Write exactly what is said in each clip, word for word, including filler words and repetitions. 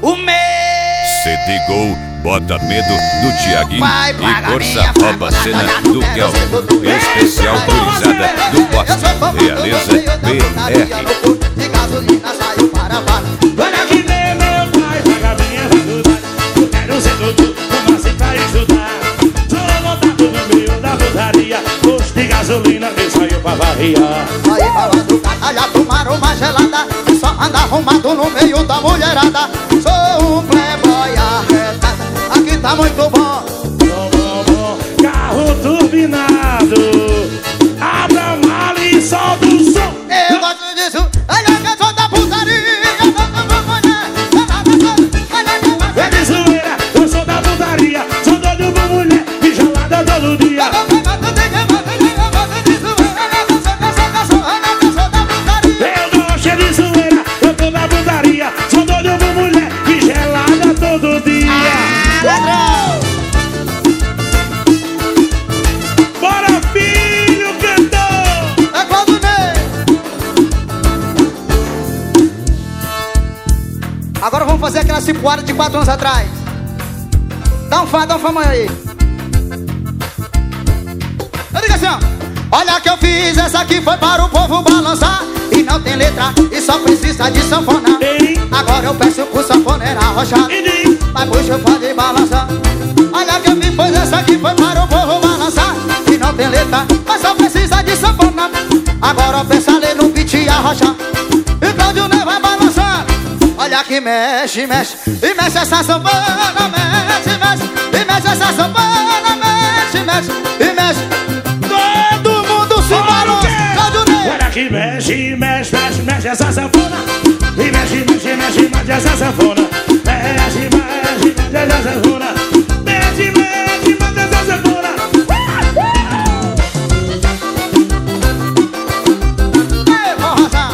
O medo. C D Gol bota medo do Tiaguinho Vai, e Corsa rouba a cena do Kelvin. Especial gurizada do Poste. Realiza B R. De gasolina saiu para baixo. Olha que vem meu pai, paga minha faculdade. Eu quero ser doutor, não nasci pra estudar. Sou montado no meio da putaria. Posto de gasolina, quem saiu pra barriar. Aí falando do catalha, tomaram uma gelada. Só anda arrumado no meio da mulherada. Sou um playboy arretado. Aqui tá muito bom. Bom, bom, bom, carro turbinado. Abra a mala e solta o som. Eu gosto disso. Olha que eu sou da putaria. É de zoeira, eu sou da putaria. Sou doido por mulher e gelada todo dia. Eu gosto de zoeira, eu tô da putaria. Sou doido por mulher e gelada todo dia. Bora, filho, cantor! É Claudinei. Agora vamos fazer aquela cipuada de quatro anos atrás. Dá um fá, dá um fá aí. Eu digo assim, ó. Olha que eu fiz, essa aqui foi para o povo balançar. E não tem letra, e só precisa de sanfona. Ei. Agora eu peço pro sanfoneiro arrochado. E diz, Mas puxa, pode balançar. Olha que eu fiz, pois essa aqui foi para o povo balançar. E não tem letra, mas só precisa de sanfona. Agora eu penso ali no beat e arrochar. E Claudio Ney vai balançar. Olha que mexe, mexe. E mexe essa sanfona, mexe, mexe. E mexe essa sanfona, mexe, mexe. E mexe. Todo mundo se balança. Claudio Ney. olha que mexe, mexe, mexe, mexe essa sanfona. E mexe, mexe, mexe, mexe essa sanfona. Mexe, mexe, mexe essa sanfona. Mexe, mexe, mexe essa sanfona. Ei, vou arrasar.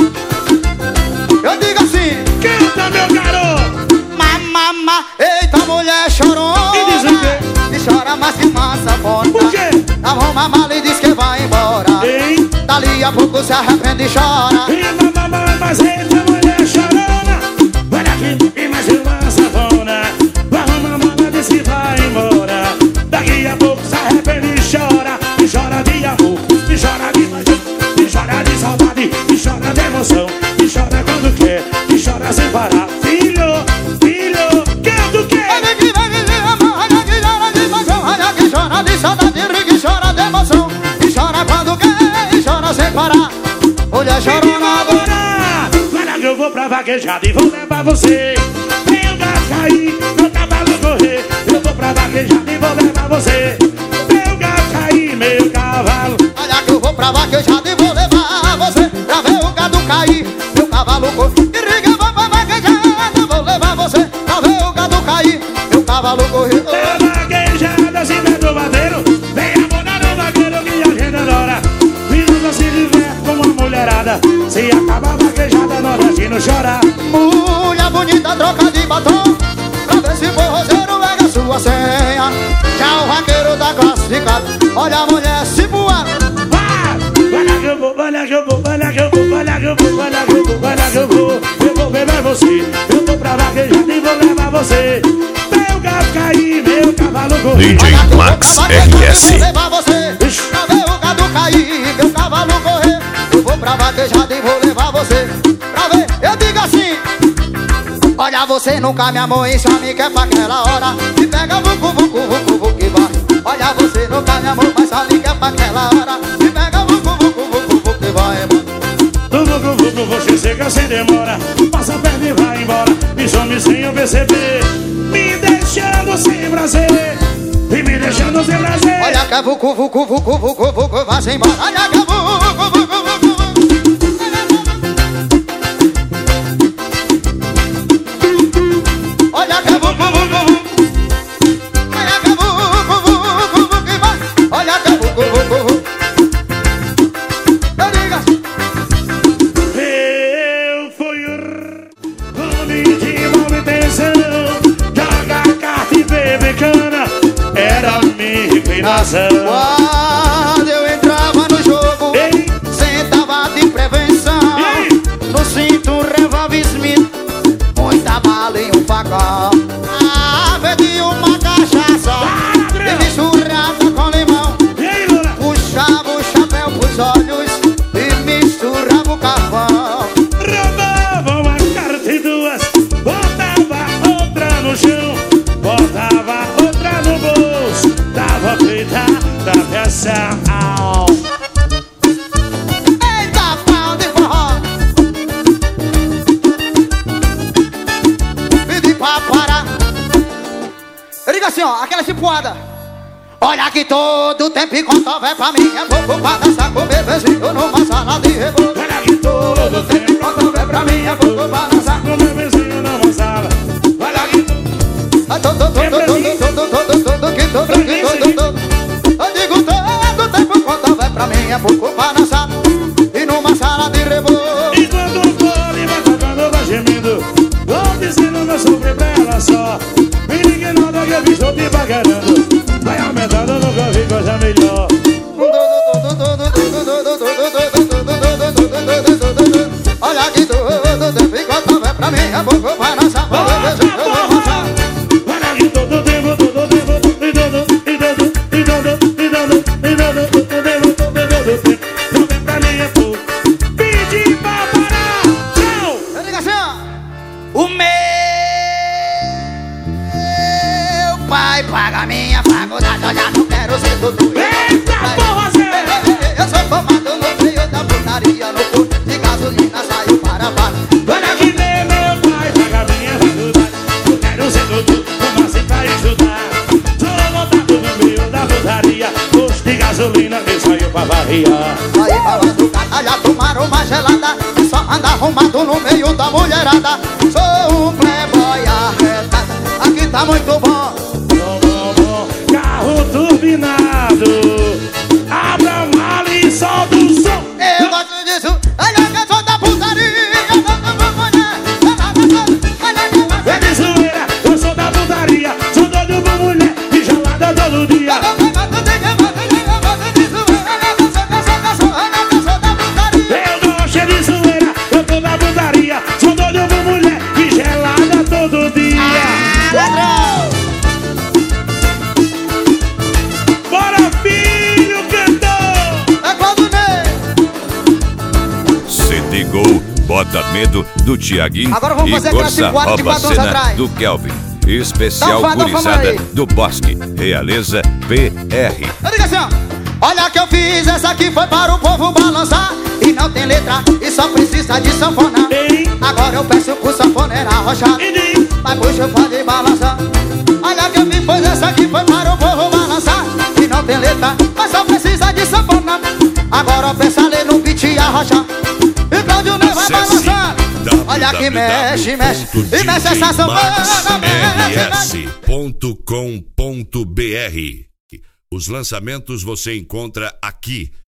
Eu digo assim. Canta, meu garoto. Mamama, eita mulher chorona. E diz o quê? E chora mais que uma sanfona. Por quê? Arruma a mala e diz que vai embora. Ei, Dali a pouco se arrepende e chora. e mamãe, mas eita mulher chorona. Olha aqui, e mais uma sanfona. Arruma a mala, diz que vai embora. Daqui a pouco se arrepende e chora. E chora de amor, e chora de paixão. E chora de saudade, e chora de emoção. E chora quando quer, e chora sem parar. Filho, filho, quer do quê? Olha que vem de amor, olha que chora de paixão. Olha que chora de saudade, ri que chora de emoção. E chora quando quer, e chora sem parar. Mulher chorona agora. Olha que eu vou pra vaquejada e vou levar você. Meu gato cair, meu cavalo correr. Eu vou pra vaquejada e vou levar você. Meu gato cair, meu cavalo. Olha que eu vou pra vaquejada e vou levar você. Pra ver o gado cair, meu cavalo correr. E riga, eu vou pra vaquejada, vou levar você. Pra ver o gado cair, meu cavalo correr. É vaquejada, se der do bateiro. Vem a moda no vaqueiro que a gente adora. E nunca se diverte com uma mulherada. Se acaba a vaquejada, nordestino chora. Mulher bonita, troca de batom. Pra ver se forrozeiro pega sua senha. Já o vaqueiro tá classificado. Olha a mulher se voar. Vai! Olha que eu vou, olha que eu vou, olha que eu vou, olha que eu vou, olha que eu vou, olha que eu vou. Eu vou levar você, eu vou pra vaquejada e vou levar você. Meu gato cair, meu cavalo correr. D J Max R S. Vou levar você. Pra ver o gado cair, meu cavalo correr. Eu vou pra vaquejada e vou levar você. Pra ver, eu digo assim. Olha, você nunca me amou e só me quer pra aquela hora. E pega vucu, vucu, vucu, vucu que vai. Olha, você nunca me amou, mas só me quer pra aquela hora. E pega vucu, vucu, vucu, vucu que vai. Do vucu, vucu, você chega sem demora. Passa a perna e vai embora. E some sem eu perceber. Me deixando sem prazer. E me deixando sem prazer. Olha que é vucu, vucu, vucu, vucu, vucu, vai-se embora. Olha que é vucu, vucu, vucu, vucu. Olha que é vucu, vucu, vucu. Olha que é vucu, vucu, vucu, que vai. Olha que é vucu, vucu, vucu. Eu digo assim. Eu fui o homem de mal intenção. Joga carta e beber cana. Era minha inclinação. Quando eu entrava no jogo, Ei. sentava de prevenção. Ei. No cinto um revólver Smith, muita bala em um pra parar. Eu digo assim, ó, aquela chipuada. Olha que todo tempo enquanto houver pra mim é pouco pra dançar com o bebezinho numa sala de reboco. Olha que todo tempo enquanto houver pra mim é pouco pra dançar com o bebezinho numa sala. Olha que todo, todo, todo, todo, todo, todo, todo, que todo, que todo, todo. Eu digo todo tempo enquanto houver pra mim é pouco pra dançar e numa sala de reboco. Enquanto o fone vai tocando, vai gemendo, vou dizendo meu sobre pra ela só. Me ligue nada que eu estou te paquerando. Vai aumentando, nunca vi coisa melhor. Olha que todo tempo enquanto houver pra mim é pouco pra dançar. Olha que todo tempo, todo tempo, e todo, e todo, e todo, e todo, e todo, todo tempo, todo tempo, todo tempo pra mim é pouco. Pedi pra parar, tchau! Eu digo assim, ó. O meu pai paga minha faculdade, eu já não quero ser tudo. Eita porra, Zé! Eu sou formado no meio da putaria, no posto de gasolina saiu para baixo. Olha que nem meu pai paga minha faculdade, eu quero ser doutor, como assim pra estudar? Sou montado no meio da putaria, posto de gasolina que saiu pra barriar. Aí pra madrugada já tomaram uma gelada, e só anda arrumado no meio da mulherada. Sou um playboy arretado, aqui tá muito bom. Bom, bom, bom, carro turbinado, abra o mal e solta o som. Eu gosto disso, olha que eu sou da putaria. É de zoeira, eu sou da putaria, sou doido por mulher e gelada todo dia. Eu gosto de zoeira, eu tô da putaria, sou doido por mulher e gelada todo dia. Bora, filho, cantor! É Claudinei. C D Gol, Bota Medo do Tiaguinho Agora vamos fazer e aquela Corsa cinquadra de Rouba quatro anos Cena atrás. do Kelvin. Especial Dá um fa- dá um Gurizada aí. do Bosque. Realeza P R. Eu digo assim, ó. Olha que eu fiz, essa aqui foi para o povo balançar. E não tem letra, e só precisa de sanfona. Ei. Agora eu peço pro sanfoneiro arrochar, E diz, mas puxa, pode balançar. Olha que eu fiz, pois essa aqui foi para o povo balançar. E não tem letra, mas só precisa de sanfona. Agora eu peço ali no beat e arrochar. E Claudio não vai balançar. Olha que mexe, mexe, e mexe essa sanfona. Mexe, mexe. r s ponto com ponto b r. Os lançamentos você encontra aqui